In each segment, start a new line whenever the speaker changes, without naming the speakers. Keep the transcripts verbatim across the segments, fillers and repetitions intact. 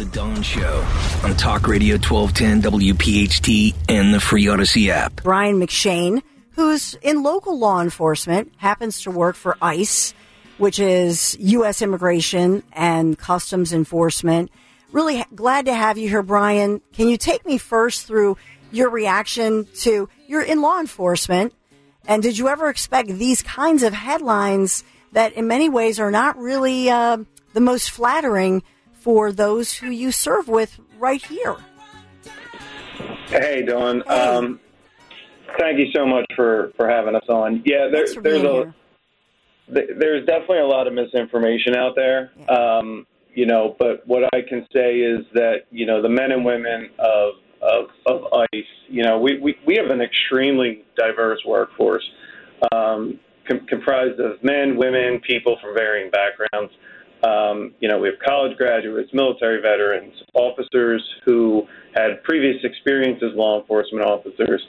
Dawn Show on Talk Radio twelve ten W P H T and the free Odyssey app.
Brian McShane, who's in local law enforcement, happens to work for ICE, which is U S Immigration and Customs Enforcement. Really ha- glad to have you here, Brian. Can you take me first through your reaction to, you're in law enforcement, and did you ever expect these kinds of headlines that in many ways are not really uh, the most flattering for those who you serve with right here?
Hey, Dawn.
Hey.
Um, thank you so much for, for having us on. Yeah, there,
Thanks for
there's
being
a
here.
th- there's definitely a lot of misinformation out there.
Yeah.
Um, you know, but what I can say is that, you know, the men and women of of, of ICE, you know, we, we, we have an extremely diverse workforce, um, com- comprised of men, women, people from varying backgrounds. Um, you know, we have college graduates, military veterans, officers who had previous experience as law enforcement officers.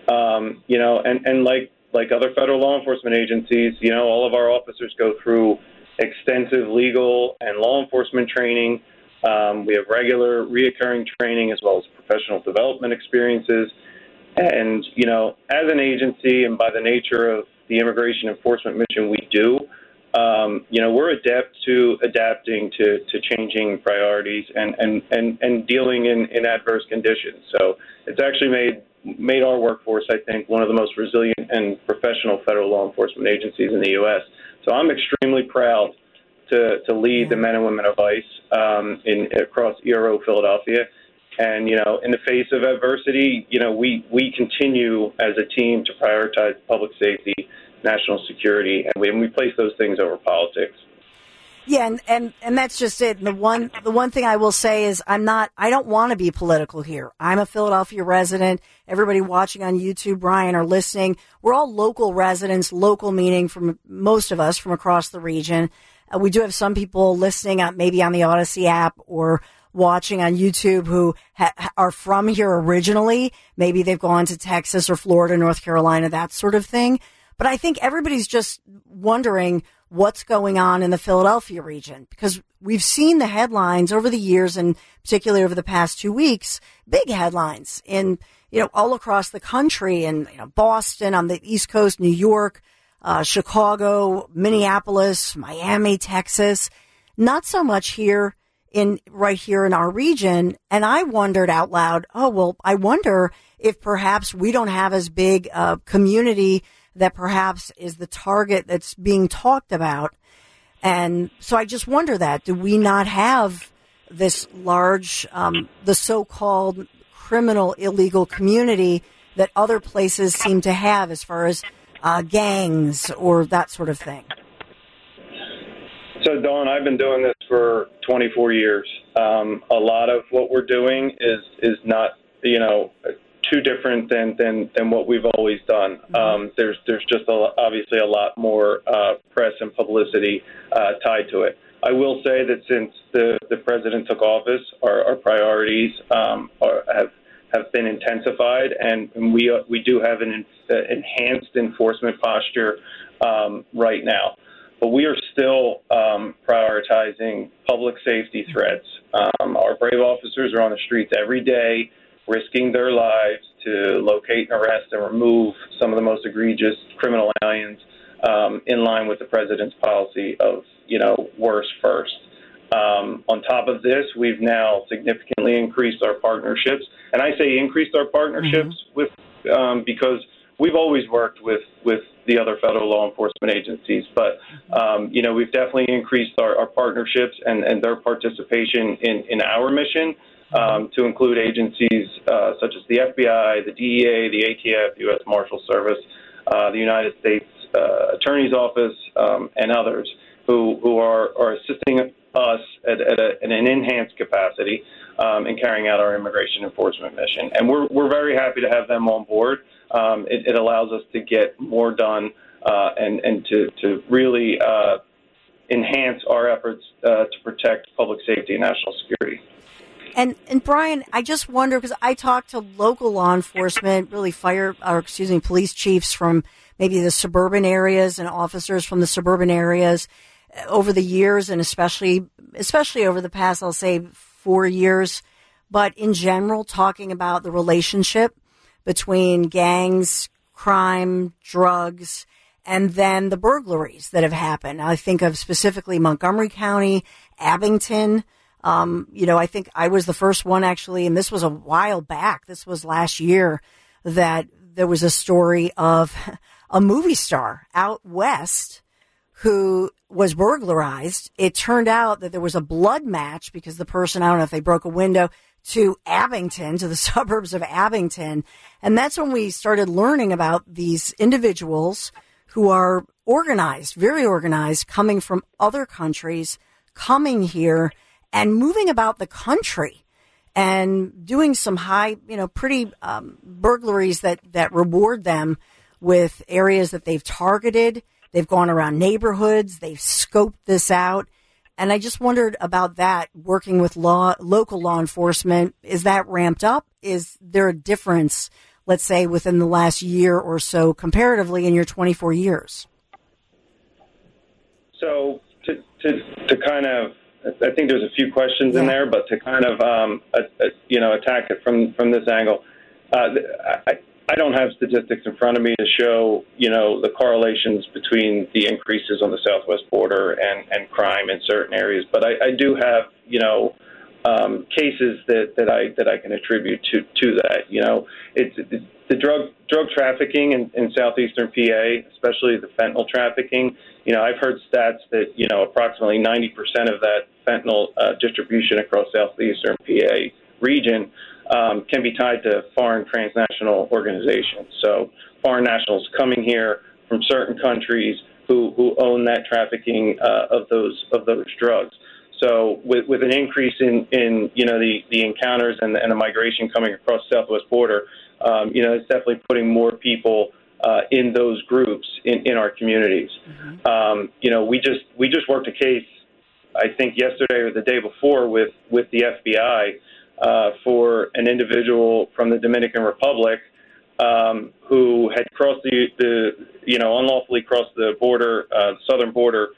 Um, you know, and, and like like other federal law enforcement agencies, you know, all of our officers go through extensive legal and law enforcement training. Um, we have regular, reoccurring training as well as professional development experiences. And, you know, as an agency and by the nature of the immigration enforcement mission we do, Um, you know, we're adept to adapting to, to changing priorities and, and, and, and dealing in, in adverse conditions. So it's actually made made our workforce, I think, one of the most resilient and professional federal law enforcement agencies in the U S. So I'm extremely proud to, to lead the men and women of ICE um, in across E R O Philadelphia. And, you know, in the face of adversity, you know, we, we continue as a team to prioritize public safety, national security, and we, and we place those things over politics.
Yeah, and, and, and that's just it. And the one the one thing I will say is I'm not I don't want to be political here. I'm a Philadelphia resident. Everybody watching on YouTube, Brian, or listening, we're all local residents, local meaning from most of us from across the region. Uh, we do have some people listening uh, maybe on the Odyssey app or watching on YouTube who ha- are from here originally. Maybe they've gone to Texas or Florida, North Carolina, that sort of thing. But I think everybody's just wondering what's going on in the Philadelphia region, because we've seen the headlines over the years, and particularly over the past two weeks, big headlines in, you know, all across the country, and, you know, Boston, on the East Coast, New York, uh, Chicago, Minneapolis, Miami, Texas, not so much here in right here in our region. And I wondered out loud, oh, well, I wonder if perhaps we don't have as big a community that perhaps is the target that's being talked about. And so I just wonder that, do we not have this large, um, the so-called criminal illegal community that other places seem to have as far as uh, gangs or that sort of thing?
So, Dawn, I've been doing this for twenty-four years. Um, a lot of what we're doing is, is not, you know, too different than, than, than what we've always done. Mm-hmm. Um, there's there's just a, obviously a lot more uh, press and publicity uh, tied to it. I will say that since the, the president took office, our, our priorities um, are, have have been intensified, and, and we uh, we do have an uh, enhanced enforcement posture um, right now. But we are still um, prioritizing public safety threats. Um, our brave officers are on the streets every day, risking their lives to locate and arrest and remove some of the most egregious criminal aliens um, in line with the president's policy of, you know, worse first. Um, on top of this, we've now significantly increased our partnerships. And I say increased our partnerships mm-hmm. with um, because we've always worked with, with the other federal law enforcement agencies. But, um, you know, we've definitely increased our, our partnerships and, and their participation in, in our mission. Um, to include agencies uh, such as the F B I, the D E A, the A T F, U S Marshal Service, uh, the United States uh, Attorney's Office, um, and others who, who are, are assisting us at, at, a, at an enhanced capacity um, in carrying out our immigration enforcement mission. And we're, we're very happy to have them on board. Um, it, it allows us to get more done uh, and, and to, to really uh, enhance our efforts uh, to protect public safety and national security.
And, and Brian, I just wonder, because I talk to local law enforcement, really fire, or excuse me, police chiefs from maybe the suburban areas and officers from the suburban areas over the years, and especially, especially over the past, I'll say, four years. But in general, talking about the relationship between gangs, crime, drugs, and then the burglaries that have happened. I think of specifically Montgomery County, Abington. Um, you know, I think I was the first one actually, and this was a while back. This was last year that there was a story of a movie star out west who was burglarized. It turned out that there was a blood match because the person, I don't know if they broke a window, to Abington, to the suburbs of Abington. And that's when we started learning about these individuals who are organized, very organized, coming from other countries, coming here and moving about the country and doing some high, you know, pretty um, burglaries that, that reward them with areas that they've targeted. They've gone around neighborhoods. They've scoped this out. And I just wondered about that, working with law, local law enforcement. Is that ramped up? Is there a difference, let's say, within the last year or so comparatively in your twenty-four years?
So to, to, to kind of, I think there's a few questions yeah. in there, but to kind of, um, a, a, you know, attack it from, from this angle, uh, I, I don't have statistics in front of me to show, you know, the correlations between the increases on the southwest border and, and crime in certain areas. But I, I do have, you know, um, cases that, that I that I can attribute to, to that. You know, it's, it's the drug drug trafficking in, in southeastern P A, especially the fentanyl trafficking. You know, I've heard stats that, you know, approximately ninety percent of that fentanyl uh, distribution across southeastern P A region Um, can be tied to foreign transnational organizations. So foreign nationals coming here from certain countries who, who own that trafficking uh, of those of those drugs. So with, with an increase in, in you know the, the encounters and the, and the migration coming across the southwest border, um, you know it's definitely putting more people uh, in those groups in, in our communities. Mm-hmm. Um, you know we just we just worked a case, I think yesterday or the day before, with with the F B I. Uh, for an individual from the Dominican Republic um, who had crossed the, the, you know, unlawfully crossed the border, uh, southern border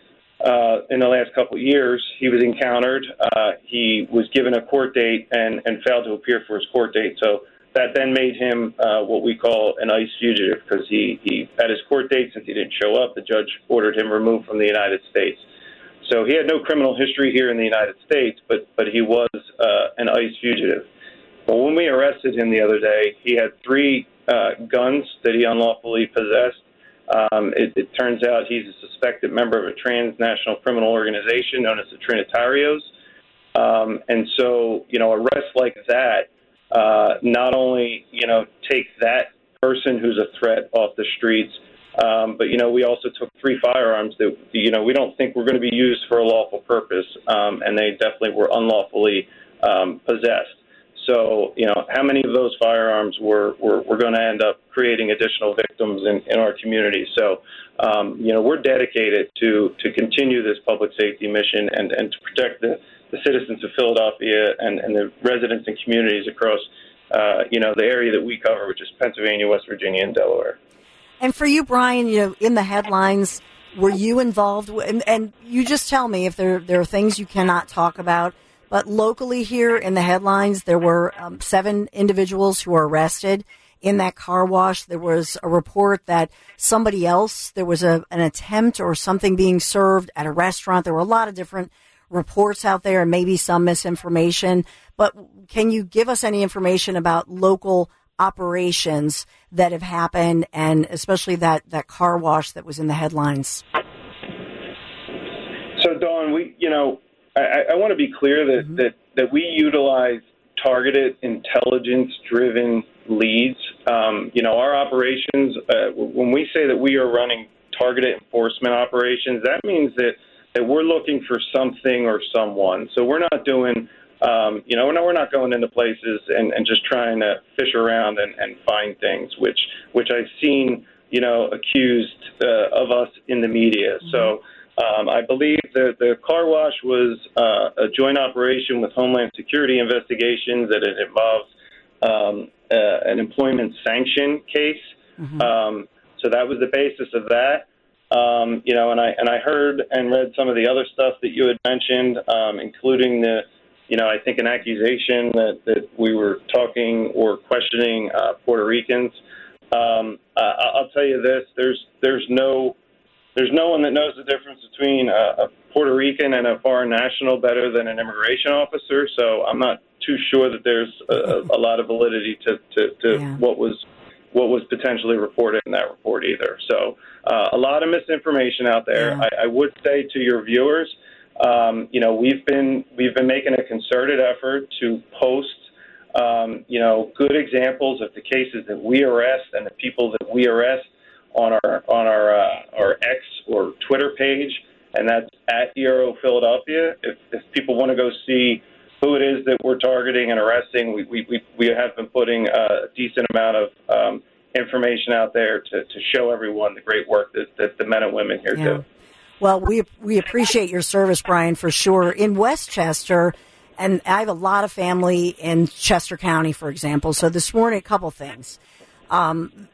uh, in the last couple of years. He was encountered. Uh, he was given a court date and, and failed to appear for his court date. So that then made him uh, what we call an ICE fugitive because he, he, at his court date, since he didn't show up, the judge ordered him removed from the United States. So he had no criminal history here in the United States, but, but he was uh, an ICE fugitive. But when we arrested him the other day, he had three uh, guns that he unlawfully possessed. Um, it, it turns out he's a suspected member of a transnational criminal organization known as the Trinitarios. Um, and so, you know, arrests like that uh, not only, you know, take that person who's a threat off the streets, Um, but, you know, we also took three firearms that, you know, we don't think were going to be used for a lawful purpose, um, and they definitely were unlawfully um, possessed. So, you know, how many of those firearms were, were, were going to end up creating additional victims in, in our community? So, um, you know, we're dedicated to, to continue this public safety mission and, and to protect the, the citizens of Philadelphia and, and the residents and communities across, uh, you know, the area that we cover, which is Pennsylvania, West Virginia, and Delaware.
And for you, Brian, you know, in the headlines, were you involved? And, and you just tell me if there there are things you cannot talk about. But locally here in the headlines, there were um, seven individuals who were arrested in that car wash. There was a report that somebody else, there was a, an attempt or something being served at a restaurant. There were a lot of different reports out there and maybe some misinformation. But can you give us any information about local operations that have happened, and especially that, that car wash that was in the headlines?
So, Dawn, we, you know, I, I want to be clear that, mm-hmm. that, that we utilize targeted, intelligence-driven leads. Um, you know, our operations, uh, when we say that we are running targeted enforcement operations, that means that, that we're looking for something or someone. So we're not doing Um, you know, we're not, we're not going into places and, and just trying to fish around and, and find things, which which I've seen, you know, accused uh, of us in the media. Mm-hmm. So um, I believe that the car wash was uh, a joint operation with Homeland Security investigations that it involved um, uh, an employment sanction case. Mm-hmm. Um, so that was the basis of that. Um, you know, and I and I heard and read some of the other stuff that you had mentioned, um, including the you know, I think an accusation that, that we were talking or questioning uh, Puerto Ricans. Um, uh, I'll tell you this: there's there's no there's no one that knows the difference between a, a Puerto Rican and a foreign national better than an immigration officer. So I'm not too sure that there's a, a lot of validity to to, to yeah. what was what was potentially reported in that report either. So uh, a lot of misinformation out there. Yeah. I, I would say to your viewers. Um, you know, we've been we've been making a concerted effort to post, um, you know, good examples of the cases that we arrest and the people that we arrest on our on our uh, our X or Twitter page, and that's at E R O Philadelphia. If, if people want to go see who it is that we're targeting and arresting, we we we have been putting a decent amount of um, information out there to, to show everyone the great work that, that the men and women here yeah. do.
Well, we we appreciate your service, Brian, for sure. In Westchester, and I have a lot of family in Chester County, for example. So this morning, a couple things. Um,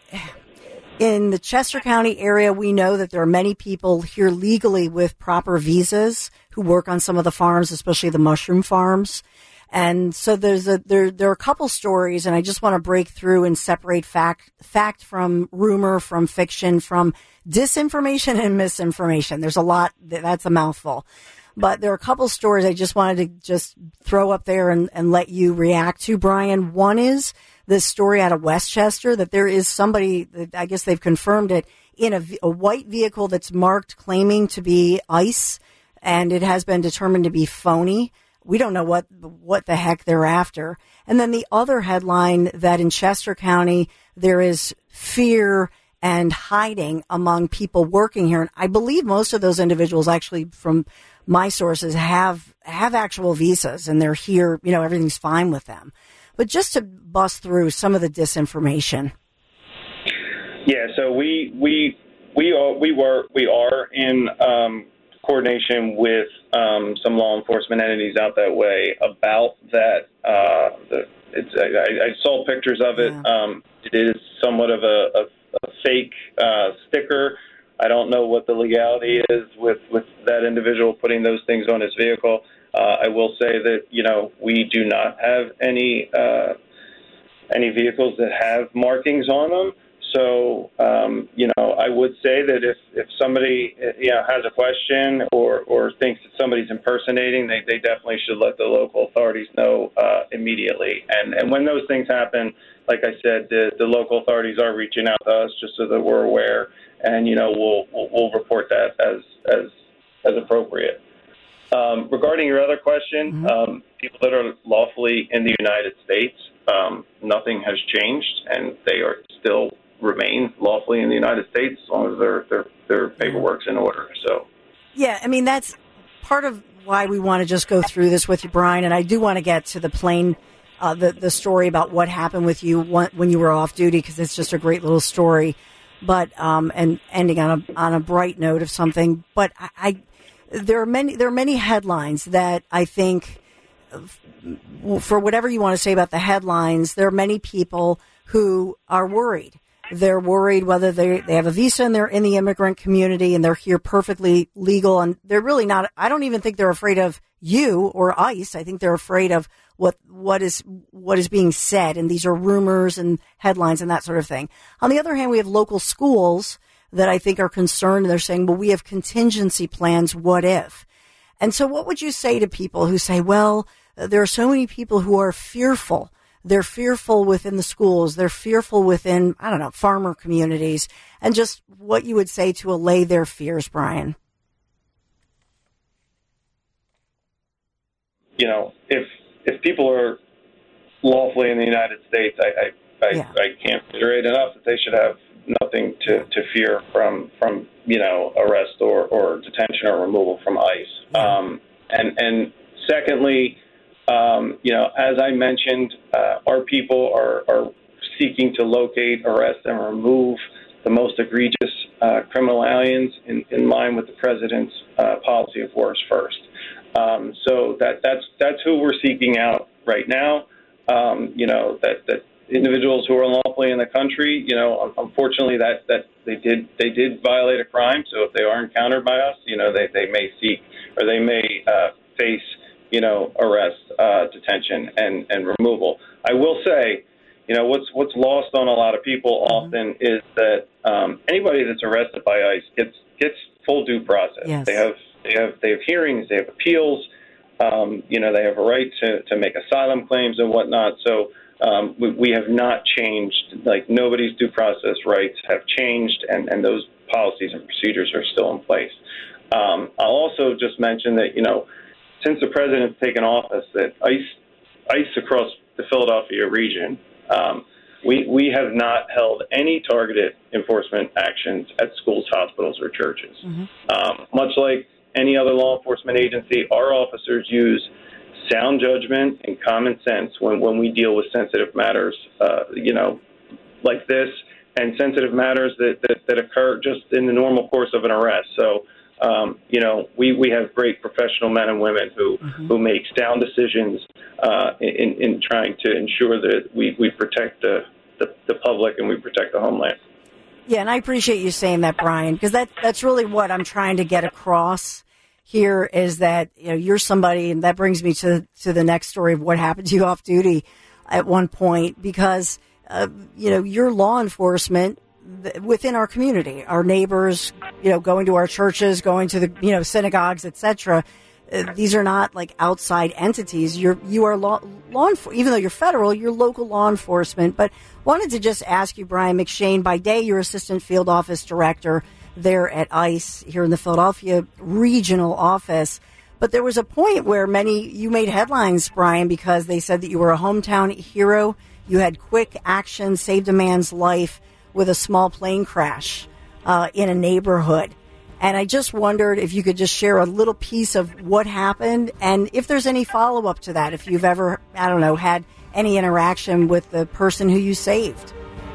in the Chester County area, we know that there are many people here legally with proper visas who work on some of the farms, especially the mushroom farms. And so there's a there there are a couple stories, and I just want to break through and separate fact fact from rumor, from fiction, from disinformation and misinformation. There's a lot, that's a mouthful. But there are a couple stories I just wanted to just throw up there and, and let you react to, Brian. One is this story out of Westchester that there is somebody, that I guess they've confirmed it, in a, a white vehicle that's marked claiming to be ICE, and it has been determined to be phony. We don't know what what the heck they're after. And then the other headline, that in Chester County there is fear and hiding among people working here. And I believe most of those individuals, actually, from my sources, have have actual visas, and they're here, you know, everything's fine with them. But just to bust through some of the disinformation.
Yeah, so we we we are we were we are in um, coordination with um, some law enforcement entities out that way about that. Uh, the, it's I, I saw pictures of it. Yeah. Um, it is somewhat of a, a a fake uh, sticker. I don't know what the legality is with, with that individual putting those things on his vehicle. Uh, I will say that, you know, we do not have any uh, any vehicles that have markings on them. So, um, you know, I would say that if, if somebody, you know, has a question or, or thinks that somebody's impersonating, they, they definitely should let the local authorities know uh, immediately. And, and when those things happen, like I said, the, the local authorities are reaching out to us just so that we're aware, and, you know, we'll we'll, we'll report that as as as appropriate. Um, regarding your other question, mm-hmm. um, people that are lawfully in the United States, um, nothing has changed, and they are still remain lawfully in the United States as long as their their their paperwork's in order. So,
yeah, I mean, that's part of why we want to just go through this with you, Brian, and I do want to get to the plain. Uh, the the story about what happened with you when you were off duty, because it's just a great little story, but um, and ending on a on a bright note of something. But I, I there are many there are many headlines that I think, for whatever you want to say about the headlines, there are many people who are worried. They're worried whether they they have a visa and they're in the immigrant community and they're here perfectly legal, and they're really not. I don't even think they're afraid of you or ICE. I think they're afraid of what what is what is being said, and these are rumors and headlines and that sort of thing. On the other hand, we have local schools that I think are concerned, and they're saying, well, we have contingency plans, what if? And so what would you say to people who say, well, there are so many people who are fearful. They're fearful within the schools. They're fearful within, I don't know, farmer communities, and just what you would say to allay their fears, Brian.
You know, if if people are lawfully in the United States, I I, I, yeah. I can't reiterate enough that they should have nothing to, to fear from, from, you know, arrest or, or detention or removal from ICE. Yeah. Um, and, and secondly, um, you know, as I mentioned, uh, our people are, are seeking to locate, arrest, and remove the most egregious uh, criminal aliens in, in line with the president's uh, policy of worst first. Um, so that that's that's who we're seeking out right now. Um, you know, that, that individuals who are unlawfully in the country, you know, unfortunately that, that they did they did violate a crime. So if they are encountered by us, you know, they, they may seek or they may uh, face you know, arrest, uh, detention, and, and removal. I will say, you know, what's what's lost on a lot of people often is that um, anybody that's arrested by ICE gets gets full due process.
Yes.
They have they have they have hearings, they have appeals. Um, you know, they have a right to, to make asylum claims and whatnot. So um, we, we have not changed. Like, nobody's due process rights have changed, and, and those policies and procedures are still in place. Um, I'll also just mention that, you know, since the president's taken office, that ICE, ICE across the Philadelphia region, um, we, we have not held any targeted enforcement actions at schools, hospitals, or churches. Mm-hmm. Um, much like any other law enforcement agency, our officers use sound judgment and common sense when, when we deal with sensitive matters, uh, you know, like this, and sensitive matters that, that, that occur just in the normal course of an arrest. So, um, you know, we, we have great professional men and women who, mm-hmm. who make sound decisions uh, in, in trying to ensure that we, we protect the, the, the public and we protect the homeland.
Yeah, and I appreciate you saying that, Brian, because that, that's really what I'm trying to get across here, is that, you know, you're somebody, and that brings me to to the next story of what happened to you off duty at one point, because, uh, you know, you're law enforcement within our community, our neighbors, you know, going to our churches, going to the, you know, synagogues, et cetera. Uh, these are not like outside entities. You're, you are law, law enforcement, even though you're federal, you're local law enforcement. But wanted to just ask you, Brian McShane, by day, you're assistant field office director there at ICE here in the Philadelphia regional office. But there was a point where many, you made headlines, Brian, because they said that you were a hometown hero. You had quick action, saved a man's life with a small plane crash uh, in a neighborhood. And I just wondered if you could just share a little piece of what happened, and if there's any follow-up to that, if you've ever, I don't know, had any interaction with the person who you saved.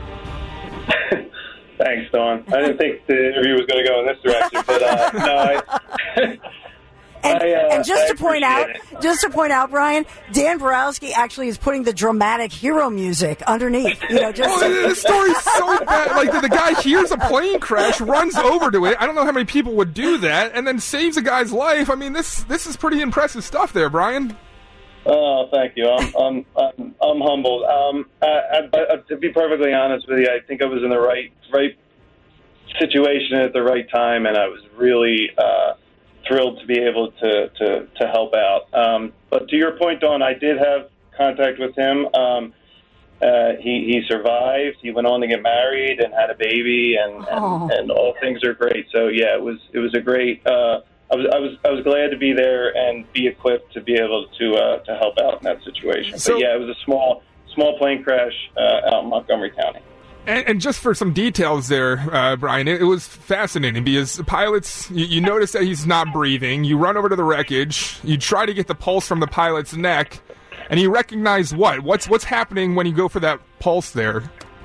Thanks, Dawn. I didn't think the interview was going to go in this direction, but uh, no, I...
And,
I, uh,
and just
I
to point out,
it.
just to point out, Brian, Dan Borowski actually is putting the dramatic hero music underneath. You know, just
oh, the story's so bad. Like the, the guy hears a plane crash, runs over to it. I don't know how many people would do that, and then saves a guy's life. I mean, this this is pretty impressive stuff, there, Brian.
Oh, thank you. I'm I'm I'm, I'm humbled. Um, I, I, I, to be perfectly honest with you, I think I was in the right right situation at the right time, and I was really. Uh, thrilled to be able to, to, to help out. Um, but to your point, Dawn, I did have contact with him. Um, uh, he, he survived. He went on to get married and had a baby, and,
oh.
and, and all things are great. So yeah, it was it was a great. Uh, I was I was I was glad to be there and be equipped to be able to uh, to help out in that situation.
So,
but yeah, it was a small small plane crash uh, out in Montgomery County.
And, and just for some details there, uh, Brian, it, it was fascinating because pilots, you, you notice that he's not breathing. You run over to the wreckage. You try to get the pulse from the pilot's neck, and you recognize what? What's what's happening when you go for that pulse there?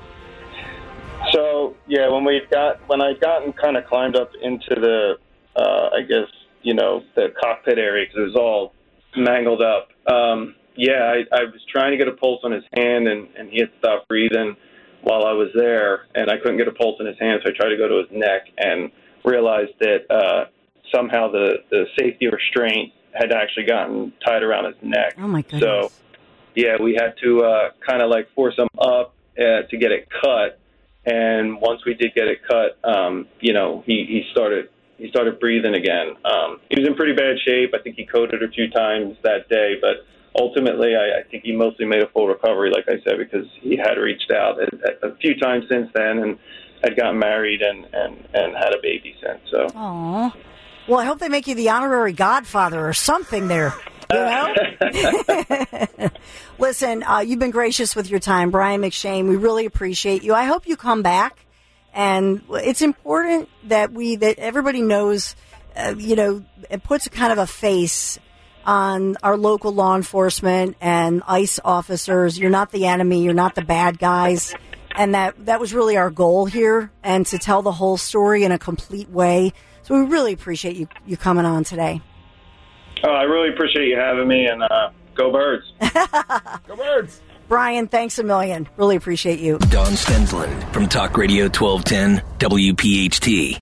So yeah, when we got when I got and kind of climbed up into the, uh, I guess you know the cockpit area because it was all mangled up. Um, yeah, I, I was trying to get a pulse on his hand, and, and he had stopped breathing while I was there, and I couldn't get a pulse in his hand, so I tried to go to his neck and realized that uh, somehow the, the safety restraint had actually gotten tied around his neck.
Oh, my goodness.
So, yeah, we had to uh, kind of like force him up uh, to get it cut, and once we did get it cut, um, you know, he, he started he started breathing again. Um, he was in pretty bad shape. I think he coded a few times that day, but ultimately, I, I think he mostly made a full recovery, like I said, because he had reached out a, a few times since then and had gotten married and, and, and had a baby since. So.
Aww. Well, I hope they make you the honorary godfather or something there. You know? Listen, uh, you've been gracious with your time, Brian McShane. We really appreciate you. I hope you come back. And it's important that we that everybody knows, uh, you know, it puts kind of a face on our local law enforcement and ICE officers. You're not the enemy. You're not the bad guys. And that, that was really our goal here, and to tell the whole story in a complete way. So we really appreciate you, you coming on today.
Oh, I really appreciate you having me, and uh, go Birds.
Go Birds.
Brian, thanks a million. Really appreciate you.
Dawn Stensland from Talk Radio twelve ten W P H T.